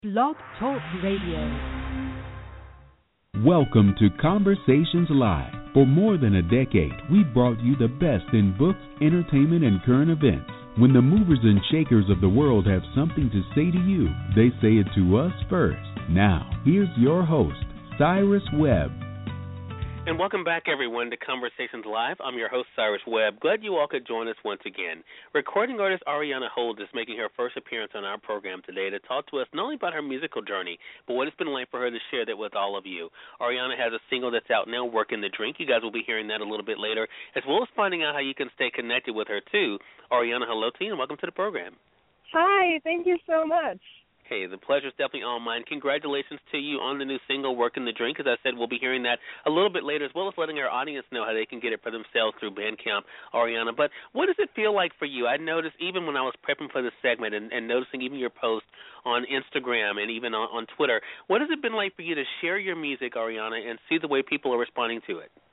Blog Talk Radio. Welcome to Conversations Live. For more than a decade, we've brought you the best in books, entertainment, and current events. When the movers and shakers of the world have something to say to you, they say it to us first. Now, here's your host, Cyrus Webb. And welcome back, everyone, to Conversations Live. I'm your host, Cyrus Webb. Glad you all could join us once again. Recording artist Ariana Holt is making her first appearance on our program today to talk to us not only about her musical journey, but what it's been like for her to share that with all of you. Ariana has a single that's out now, Working the Drink. You guys will be hearing that a little bit later, as well as finding out how you can stay connected with her, too. Ariana, hello to you, and welcome to the program. Hi, thank you so much. Hey, the pleasure's definitely all mine. Congratulations to you on the new single, Working the Drink. As I said, we'll be hearing that a little bit later, as well as letting our audience know how they can get it for themselves through Bandcamp, Ariana. But what does it feel like for you? I noticed even when I was prepping for this segment and noticing even your posts on Instagram and even on Twitter, what has it been like for you to share your music, Ariana, and see the way people are responding to it?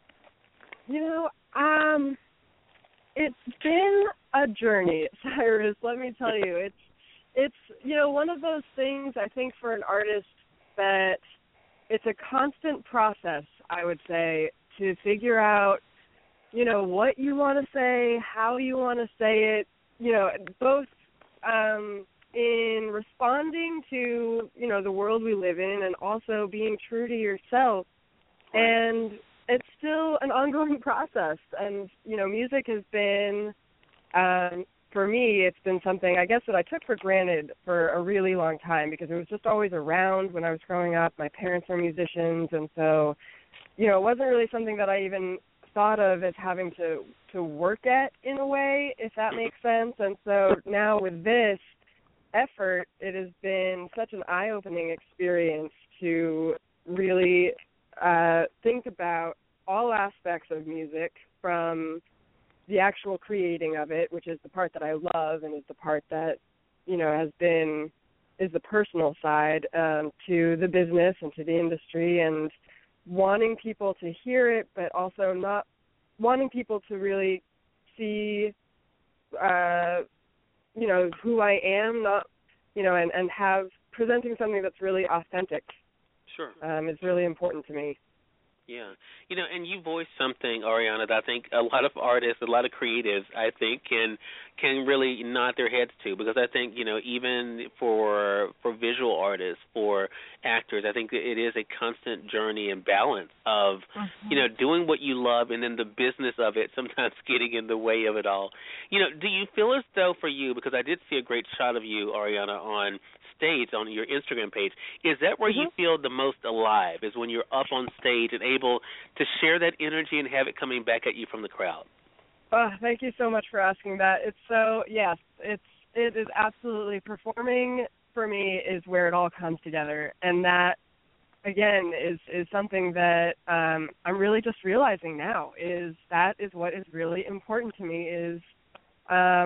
It's been a journey, Cyrus, let me tell you. It's one of those things, I think, for an artist that it's a constant process, I would say, to figure out, what you want to say, how you want to say it, both in responding to, the world we live in and also being true to yourself. And it's still an ongoing process. And, music has been for me, it's been something, I guess, that I took for granted for a really long time because it was just always around when I was growing up. My parents are musicians, and so, it wasn't really something that I even thought of as having to work at in a way, if that makes sense. And so now with this effort, it has been such an eye-opening experience to really think about all aspects of music, from the actual creating of it, which is the part that I love and is the part that, is the personal side, to the business and to the industry, and wanting people to hear it, but also not wanting people to really see, who I am, and have presenting something that's really authentic. Sure. Is really important to me. Yeah. And you voiced something, Ariana, that I think a lot of artists, a lot of creatives, I think, can really nod their heads to, because I think, even for visual artists, for actors, I think it is a constant journey and balance of, doing what you love and then the business of it sometimes getting in the way of it all. Do you feel as though for you, because I did see a great shot of you, Ariana, on stage on your Instagram page, is that where you feel the most alive, is when you're up on stage and able to share that energy and have it coming back at you from the crowd? Thank you so much for asking that. It's so, yes, it is absolutely, performing for me is where it all comes together, and that, again, is something that I'm really just realizing now, is that is what is really important to me, is, I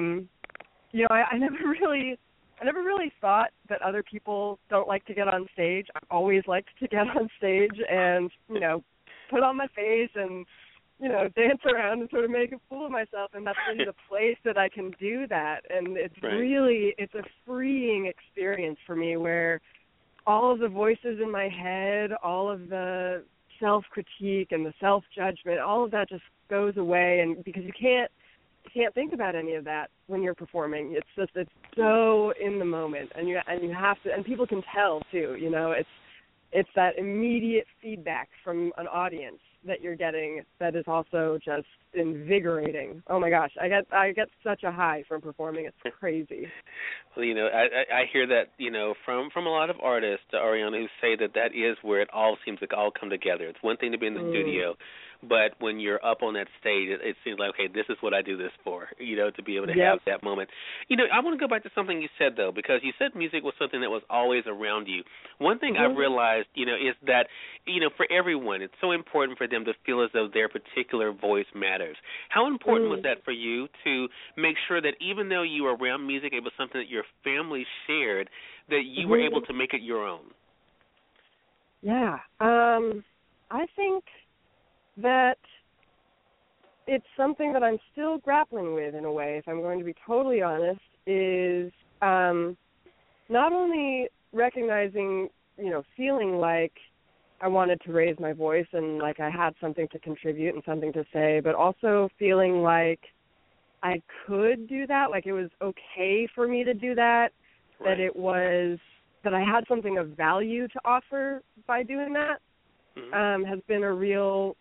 never really thought that other people don't like to get on stage. I've always liked to get on stage and, put on my face and, dance around and sort of make a fool of myself. And that's in the place that I can do that. And it's it's a freeing experience for me, where all of the voices in my head, all of the self-critique and the self-judgment, all of that just goes away. And because you can't think about any of that when you're performing. It's so in the moment, and you have to, and people can tell too. It's that immediate feedback from an audience that you're getting that is also just invigorating. Oh my gosh, I get such a high from performing. It's crazy. Well, I hear that, from a lot of artists, Ariana, who say that is where it all seems like all come together. It's one thing to be in the studio, but when you're up on that stage, it seems like, okay, this is what I do this for, to be able to have that moment. I want to go back to something you said, though, because you said music was something that was always around you. One thing I've realized, is that, for everyone, it's so important for them to feel as though their particular voice matters. How important was that for you to make sure that even though you were around music, it was something that your family shared, that you were able to make it your own? Yeah. I think that it's something that I'm still grappling with in a way, if I'm going to be totally honest, is not only recognizing, feeling like I wanted to raise my voice and like I had something to contribute and something to say, but also feeling like I could do that, like it was okay for me to do that, right. that I had something of value to offer by doing that, has been a real,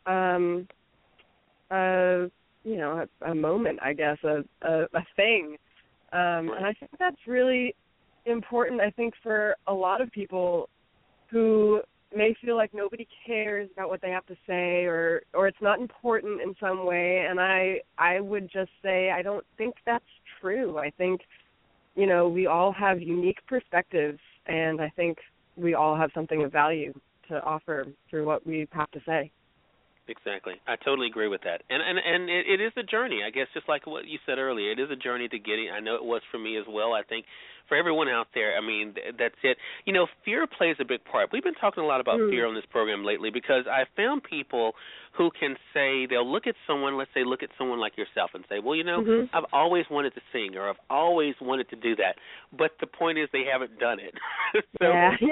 a moment, I guess, a thing. And I think that's really important, I think, for a lot of people who may feel like nobody cares about what they have to say or it's not important in some way. And I would just say I don't think that's true. I think, we all have unique perspectives, and I think we all have something of value to offer through what we have to say. Exactly. I totally agree with that. And it is a journey, I guess, just like what you said earlier. It is a journey to getting. I know it was for me as well. I think for everyone out there, I mean, that's it. Fear plays a big part. We've been talking a lot about fear on this program lately because I found people who can say, they'll look at someone, let's say look at someone like yourself and say, well, I've always wanted to sing or I've always wanted to do that. But the point is they haven't done it. So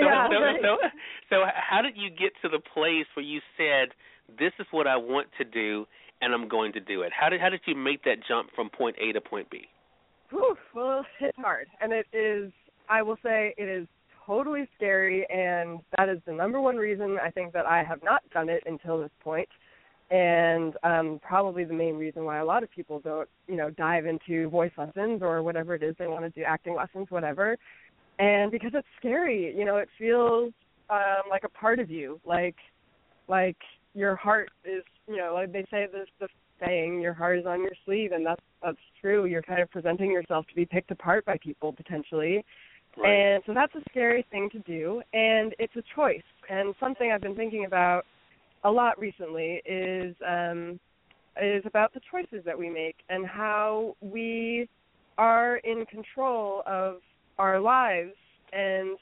how did you get to the place where you said, this is what I want to do, and I'm going to do it? How did you make that jump from point A to point B? Well, it's hard, and it is, I will say, it is totally scary, and that is the number one reason I think that I have not done it until this point, and probably the main reason why a lot of people don't, dive into voice lessons or whatever it is they want to do, acting lessons, whatever, and because it's scary, it feels like a part of you, like your heart is, like they say the saying, your heart is on your sleeve, and that's true. You're kind of presenting yourself to be picked apart by people potentially. Right. And so that's a scary thing to do, and it's a choice. And something I've been thinking about a lot recently is about the choices that we make and how we are in control of our lives. And,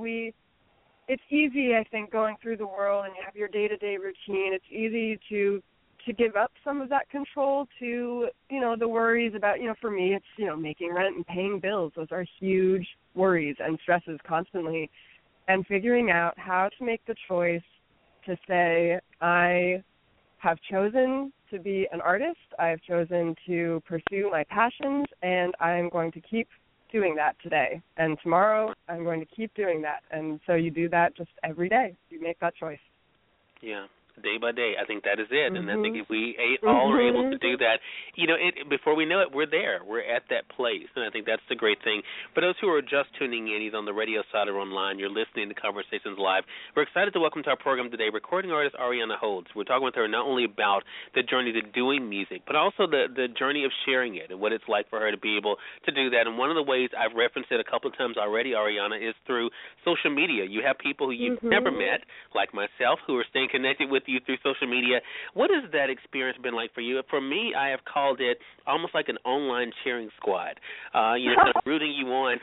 it's easy, I think, going through the world and you have your day-to-day routine. It's easy to give up some of that control to, the worries about, for me, it's, making rent and paying bills. Those are huge worries and stresses constantly. And figuring out how to make the choice to say, I have chosen to be an artist. I have chosen to pursue my passions, and I'm going to keep doing that today, and tomorrow I'm going to keep doing that. And so you do that just every day. You make that choice. Yeah. Day by day. I think that is it. And I think if we all are able to do that, before we know it, we're there. We're at that place. And I think that's the great thing. For those who are just tuning in, either on the radio side or online, you're listening to Conversations Live. We're excited to welcome to our program today recording artist Ariana Holds. We're talking with her not only about the journey to doing music, but also the journey of sharing it and what it's like for her to be able to do that. And one of the ways I've referenced it a couple of times already, Ariana, is through social media. You have people who you've never met, like myself, who are staying connected with you through social media. What has that experience been like for you? For me, I have called it almost like an online cheering squad. Kind of rooting you on,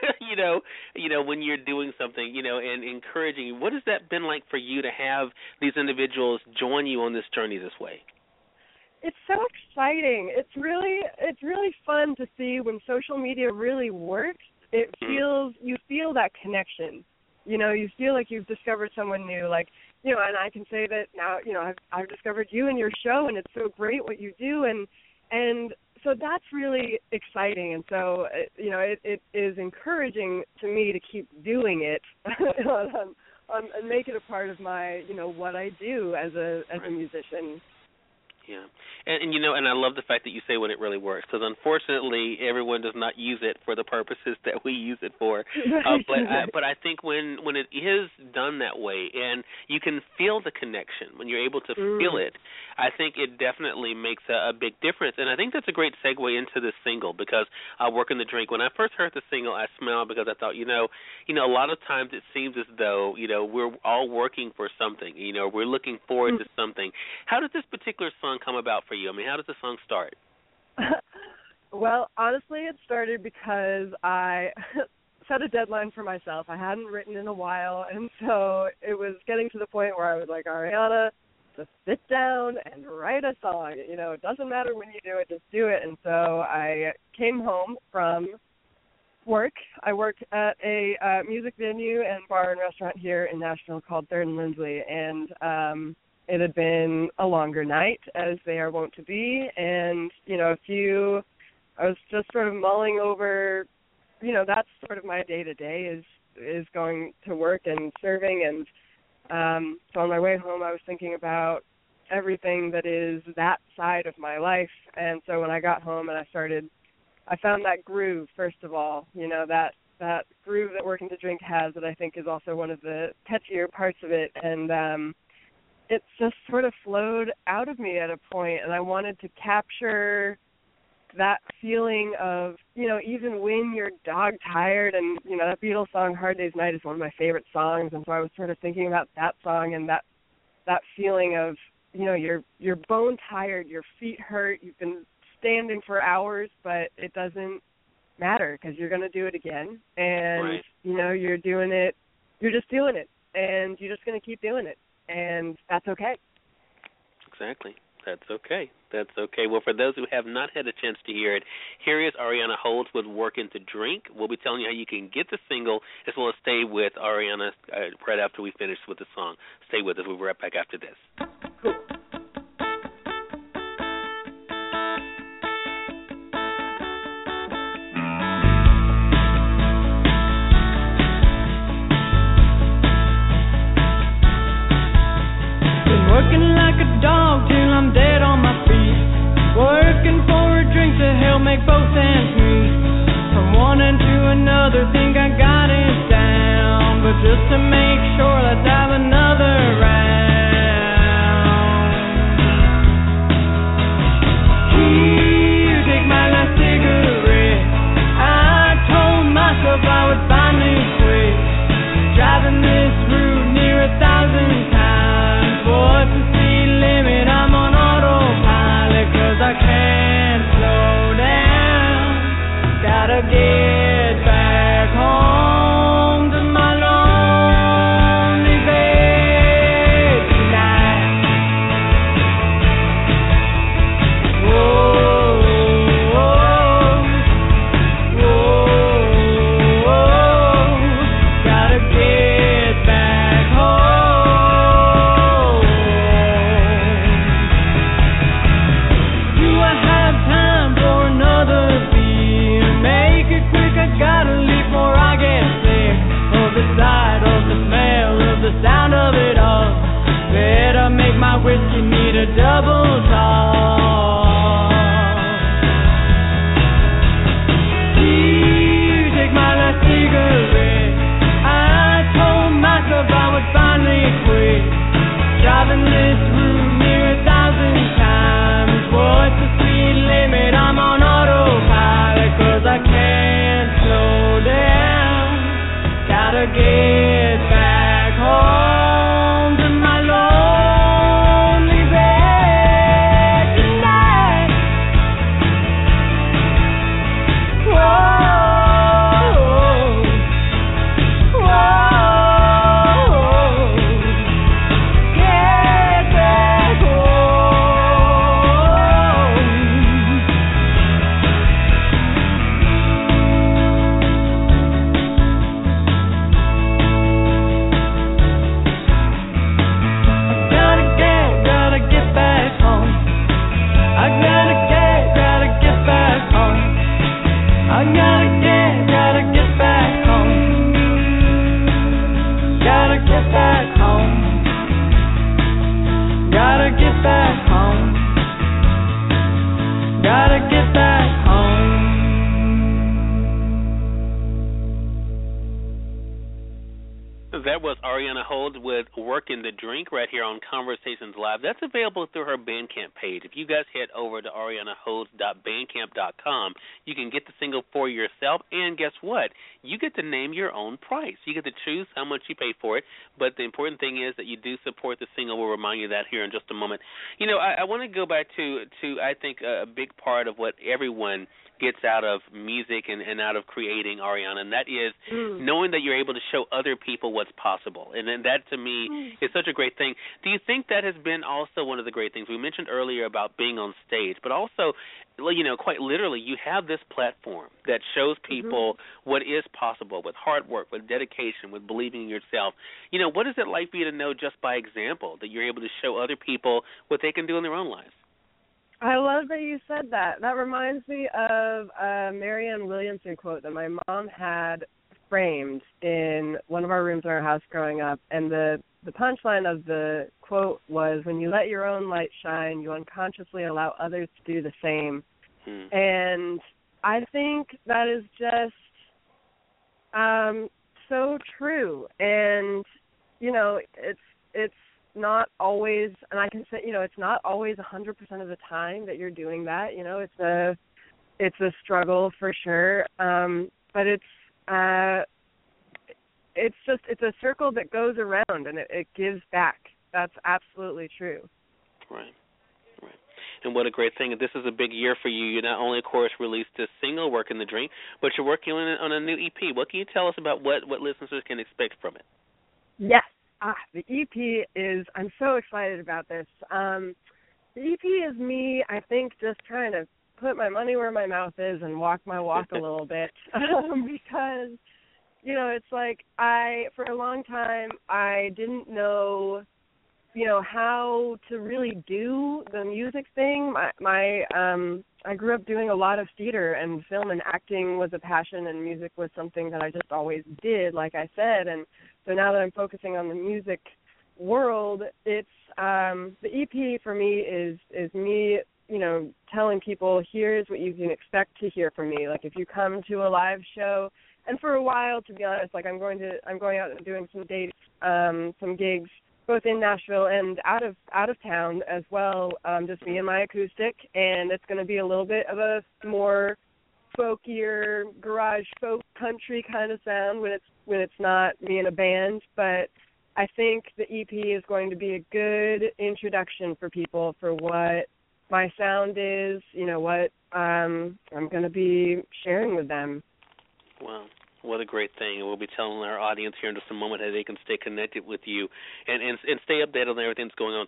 when you're doing something, and encouraging you. What has that been like for you to have these individuals join you on this journey this way? It's so exciting. It's really fun to see when social media really works. It feels, you feel that connection. You feel like you've discovered someone new, like, and I can say that now, I've discovered you and your show, and it's so great what you do, and so that's really exciting, and so, it is encouraging to me to keep doing it and make it a part of my, what I do as a musician. Yeah, and I love the fact that you say when it really works, because unfortunately everyone does not use it for the purposes that we use it for. But I think when it is done that way, and you can feel the connection when you're able to feel it, I think it definitely makes a big difference. And I think that's a great segue into this single, because Working the Drink. When I first heard the single, I smiled because I thought, a lot of times it seems as though we're all working for something. We're looking forward to something. How did this particular song come about for you? I mean, how does the song start? Well, honestly, it started because I set a deadline for myself. I hadn't written in a while, and so it was getting to the point where I was like, Ariana, just sit down and write a song. It doesn't matter when you do it, just do it. And so I came home from work. I work at a music venue and bar and restaurant here in Nashville called Third and Lindsley, and it had been a longer night, as they are wont to be, and, I was just sort of mulling over, that's sort of my day-to-day is going to work and serving, and so on my way home I was thinking about everything that is that side of my life, and so when I got home and I found that groove, first of all, that groove that Working to Drink has that I think is also one of the catchier parts of it, and it just sort of flowed out of me at a point, and I wanted to capture that feeling of, even when you're dog-tired, and, that Beatles song, Hard Day's Night, is one of my favorite songs, and so I was sort of thinking about that song and that feeling of, you're bone-tired, your feet hurt, you've been standing for hours, but it doesn't matter because you're going to do it again, and, right. You're doing it, you're just doing it, and you're just going to keep doing it. And that's okay. Exactly. That's okay. That's okay. Well, for those who have not had a chance to hear it, here is Ariana Holds with Working to Drink. We'll be telling you how you can get the single as well as stay with Ariana right after we finish with the song. Stay with us. We'll be right back after this. Cool. Working like a dog till I'm dead on my feet. Working for a drink to help make both ends meet. From one end to another, think I got it down. But just to make sure, let's have another round. Here, take my last cigarette. I told myself I would finally quit. Driving this route near 1,000 times. What's the speed limit? I'm on autopilot 'cause I can't slow down. Gotta get back home to my lonely bed tonight. Whoa, whoa, whoa, whoa. Gotta get back home. Gotta leave before I get sick of the sight of the smell of the sound of it all. Better make my whiskey need a double talk. Here, take my last cigarette. I told myself I would finally quit. Driving this route near 1,000 times. What's the speed limit? I'm on autopilot 'cause I can't slow down. Gotta get back home to my lonely bed tonight. Whoa, whoa, get back home. Gotta get back home. I gotta get back home. I gotta get back home. Gotta get back home. Gotta get back home. Gotta get back home. That was Ariana Holds with Working the Drink right here on Conversations Live. That's available through her Bandcamp page. If you guys head over to arianaholds.bandcamp.com, you can get the single for yourself, and guess what? You get to name your own price. You get to choose how much you pay for it, but the important thing is that you do support the single. We'll remind you of that here in just a moment. I want to go back to I think, a big part of what everyone gets out of music and out of creating, Ariana, and that is knowing that you're able to show other people what's possible. And then that, to me, is such a great thing. Do you think that has been also one of the great things? We mentioned earlier about being on stage, but also, quite literally, you have this platform that shows people what is possible with hard work, with dedication, with believing in yourself. What is it like for you to know just by example that you're able to show other people what they can do in their own lives? I love that you said that. That reminds me of a Marianne Williamson quote that my mom had framed in one of our rooms in our house growing up, and the punchline of the quote was, when you let your own light shine, you unconsciously allow others to do the same. And I think that is just so true. And, it's not always, and I can say, it's not always 100% of the time that you're doing that. It's a struggle for sure. But it's a circle that goes around, and it gives back. That's absolutely true. Right. And what a great thing. This is a big year for you. You not only, of course, released this single, Work in the Drink, but you're working on a new EP. What can you tell us about what listeners can expect from it? Yes. The EP is, I'm so excited about this. The EP is me, I think, just trying to put my money where my mouth is and walk my walk a little bit. Because, it's like for a long time, I didn't know, how to really do the music thing. I grew up doing a lot of theater, and film and acting was a passion, and music was something that I just always did, like I said. And so now that I'm focusing on the music world, it's the EP for me is me, telling people, here's what you can expect to hear from me. Like, if you come to a live show, and for a while, to be honest, like I'm going out and doing some dates, some gigs, both in Nashville and out of town as well, just me and my acoustic, and it's going to be a little bit of a more folkier, garage folk country kind of sound when it's not me and a band. But I think the EP is going to be a good introduction for people for what my sound is, what I'm going to be sharing with them. Wow. What a great thing. And we'll be telling our audience here in just a moment how they can stay connected with you and stay updated on everything that's going on.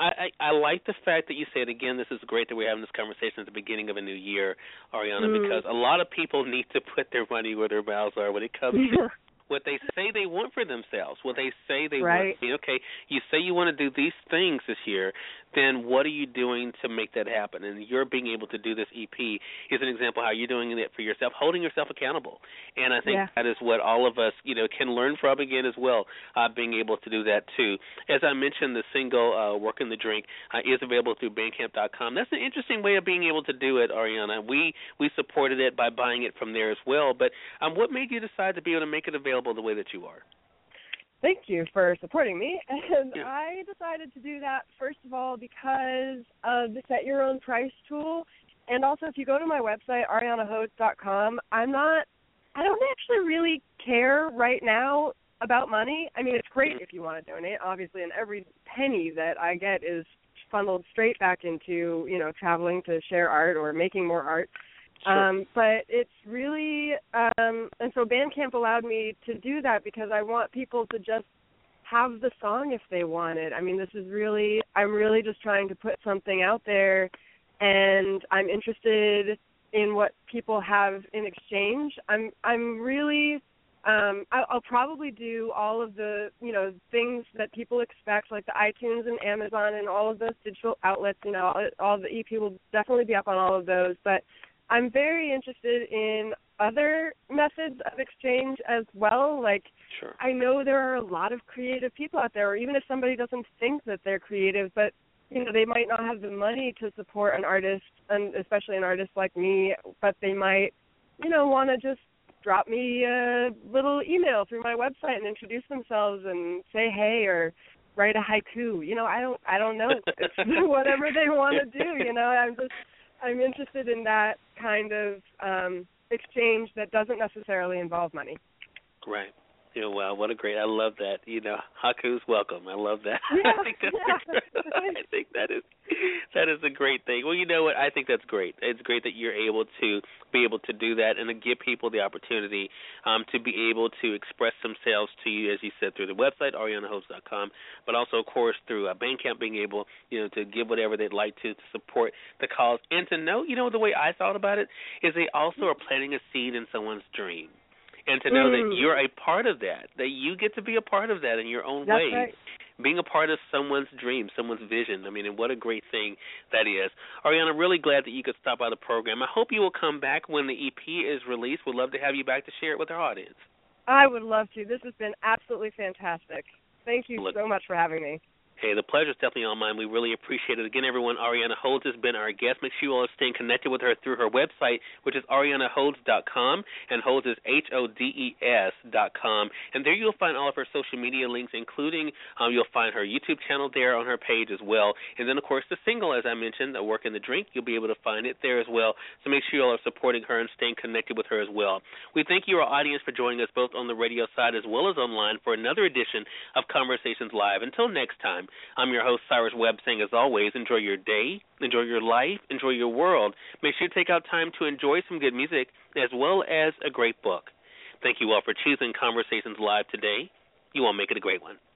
I like the fact that you said, again, this is great that we're having this conversation at the beginning of a new year, Ariana, because a lot of people need to put their money where their mouths are when it comes to what they say they want for themselves, what they say they want. Okay, you say you want to do these things this year, then what are you doing to make that happen? And you're being able to do this EP is an example of how you're doing it for yourself, holding yourself accountable. And I think that is what all of us, can learn from again as well, being able to do that too. As I mentioned, the single Work in the Drink is available through Bandcamp.com. That's an interesting way of being able to do it, Ariana. We supported it by buying it from there as well. But what made you decide to be able to make it available the way that you are? Thank you for supporting me. And I decided to do that, first of all, because of the Set Your Own Price tool. And also, if you go to my website, arianahodes.com, I don't actually really care right now about money. I mean, it's great if you want to donate, obviously, and every penny that I get is funneled straight back into, traveling to share art or making more art. But it's really, and so Bandcamp allowed me to do that because I want people to just have the song if they want it. I mean, I'm really just trying to put something out there, and I'm interested in what people have in exchange. I'm really, I'll probably do all of the, things that people expect, like the iTunes and Amazon and all of those digital outlets, all the EP will definitely be up on all of those, but I'm very interested in other methods of exchange as well. Like, I know there are a lot of creative people out there, or even if somebody doesn't think that they're creative, but, they might not have the money to support an artist, and especially an artist like me, but they might, want to just drop me a little email through my website and introduce themselves and say hey, or write a haiku. I don't know. It's whatever they want to do, I'm interested in that kind of exchange that doesn't necessarily involve money. Right. Wow, what a great, I love that. Haku's welcome. I love that. Yeah, I think that's I think that is That is a great thing. Well, you know what? I think that's great. It's great that you're able to be able to do that and to give people the opportunity to be able to express themselves to you, as you said, through the website, arianaholds.com, but also, of course, through Bandcamp, being able, to give whatever they'd like to support the cause. And to know, the way I thought about it is they also are planting a seed in someone's dream. And to know that you're a part of that you get to be a part of that in your own way. Right. Being a part of someone's dream, someone's vision. I mean, and what a great thing that is. Ariana, really glad that you could stop by the program. I hope you will come back when the EP is released. We'd love to have you back to share it with our audience. I would love to. This has been absolutely fantastic. Thank you so much for having me. Hey, the pleasure's definitely all mine. We really appreciate it. Again, everyone, Ariana Holds has been our guest. Make sure you all are staying connected with her through her website, which is arianaholds.com, and Holds is HODES.com. And there you'll find all of her social media links, including you'll find her YouTube channel there on her page as well. And then, of course, the single, as I mentioned, Work in the Drink, you'll be able to find it there as well. So make sure you all are supporting her and staying connected with her as well. We thank you, our audience, for joining us both on the radio side as well as online for another edition of Conversations Live. Until next time, I'm your host, Cyrus Webb, saying, as always, enjoy your day, enjoy your life, enjoy your world. Make sure you take out time to enjoy some good music as well as a great book. Thank you all for choosing Conversations Live today. You all make it a great one.